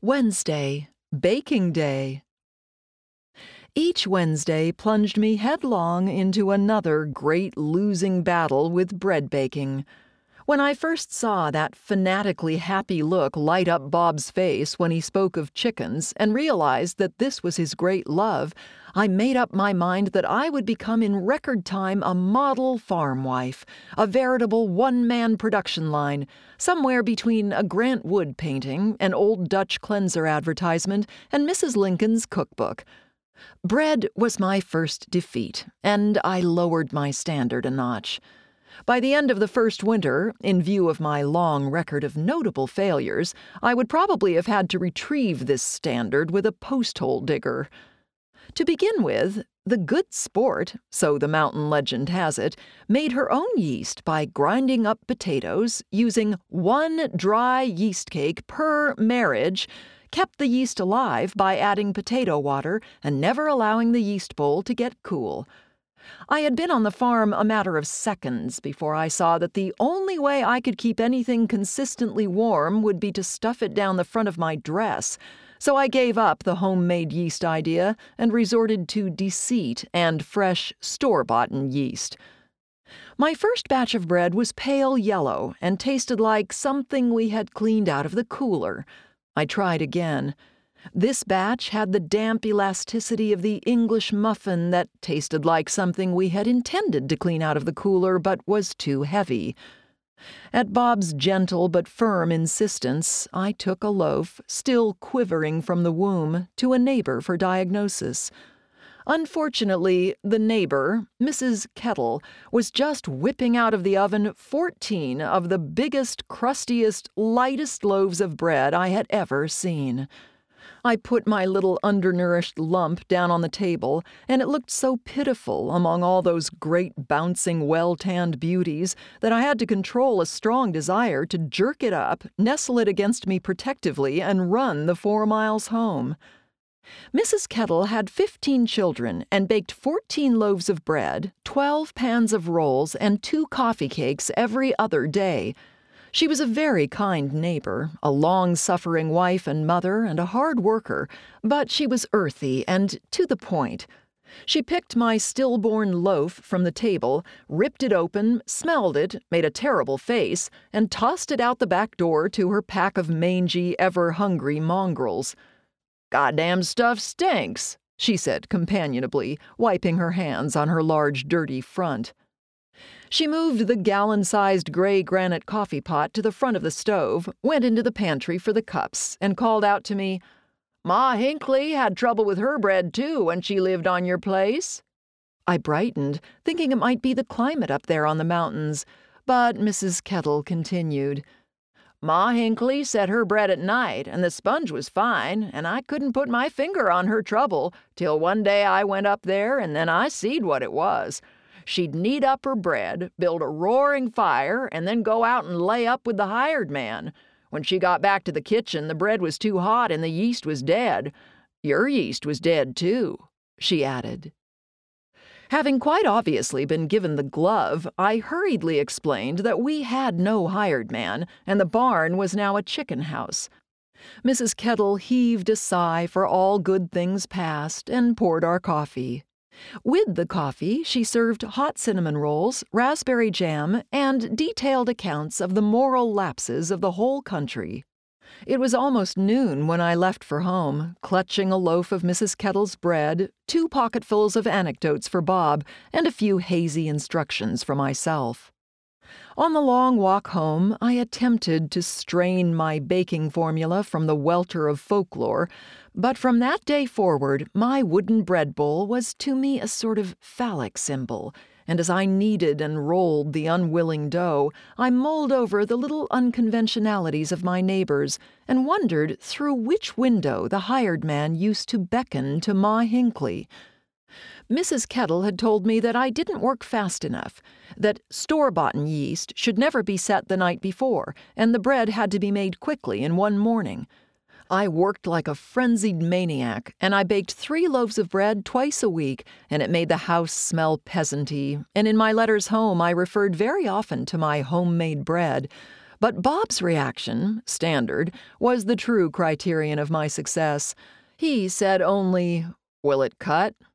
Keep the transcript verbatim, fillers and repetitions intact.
Wednesday, Baking Day. Each Wednesday plunged me headlong into another great losing battle with bread baking. When I first saw that fanatically happy look light up Bob's face when he spoke of chickens and realized that this was his great love, I made up my mind that I would become in record time a model farm wife, a veritable one-man production line, somewhere between a Grant Wood painting, an old Dutch cleanser advertisement, and Missus Lincoln's cookbook. Bread was my first defeat, and I lowered my standard a notch. By the end of the first winter, in view of my long record of notable failures, I would probably have had to retrieve this standard with a post-hole digger. To begin with, the Good Sport, so the mountain legend has it, made her own yeast by grinding up potatoes, using one dry yeast cake per marriage, kept the yeast alive by adding potato water and never allowing the yeast bowl to get cool. I had been on the farm a matter of seconds before I saw that the only way I could keep anything consistently warm would be to stuff it down the front of my dress, so I gave up the homemade yeast idea and resorted to deceit and fresh, store-bought yeast. My first batch of bread was pale yellow and tasted like something we had cleaned out of the cooler. I tried again. This batch had the damp elasticity of the English muffin that tasted like something we had intended to clean out of the cooler but was too heavy. At Bob's gentle but firm insistence, I took a loaf, still quivering from the womb, to a neighbor for diagnosis. Unfortunately, the neighbor, Missus Kettle, was just whipping out of the oven fourteen of the biggest, crustiest, lightest loaves of bread I had ever seen. I put my little undernourished lump down on the table, and it looked so pitiful among all those great bouncing, well-tanned beauties that I had to control a strong desire to jerk it up, nestle it against me protectively, and run the four miles home. Missus Kettle had fifteen children and baked fourteen loaves of bread, twelve pans of rolls, and two coffee cakes every other day. She was a very kind neighbor, a long-suffering wife and mother, and a hard worker, but she was earthy and to the point. She picked my stillborn loaf from the table, ripped it open, smelled it, made a terrible face, and tossed it out the back door to her pack of mangy, ever-hungry mongrels. "Goddamn stuff stinks," she said companionably, wiping her hands on her large, dirty front. She moved the gallon-sized gray granite coffee pot to the front of the stove, went into the pantry for the cups, and called out to me, "Ma Hinckley had trouble with her bread, too, when she lived on your place." I brightened, thinking it might be the climate up there on the mountains, but Missus Kettle continued, "Ma Hinckley set her bread at night, and the sponge was fine, and I couldn't put my finger on her trouble, till one day I went up there, and then I seed what it was. She'd knead up her bread, build a roaring fire, and then go out and lay up with the hired man. When she got back to the kitchen, the bread was too hot and the yeast was dead. Your yeast was dead, too," she added. Having quite obviously been given the glove, I hurriedly explained that we had no hired man, and the barn was now a chicken house. Missus Kettle heaved a sigh for all good things past and poured our coffee. With the coffee, she served hot cinnamon rolls, raspberry jam, and detailed accounts of the moral lapses of the whole country. It was almost noon when I left for home, clutching a loaf of Missus Kettle's bread, two pocketfuls of anecdotes for Bob, and a few hazy instructions for myself. On the long walk home, I attempted to strain my baking formula from the welter of folklore, but from that day forward, my wooden bread bowl was to me a sort of phallic symbol, and as I kneaded and rolled the unwilling dough, I mulled over the little unconventionalities of my neighbors and wondered through which window the hired man used to beckon to Ma Hinckley. Missus Kettle had told me that I didn't work fast enough, that store-bought yeast should never be set the night before, and the bread had to be made quickly in one morning. I worked like a frenzied maniac, and I baked three loaves of bread twice a week, and it made the house smell peasanty, and in my letters home I referred very often to my homemade bread. But Bob's reaction, standard, was the true criterion of my success. He said only, "Will it cut?"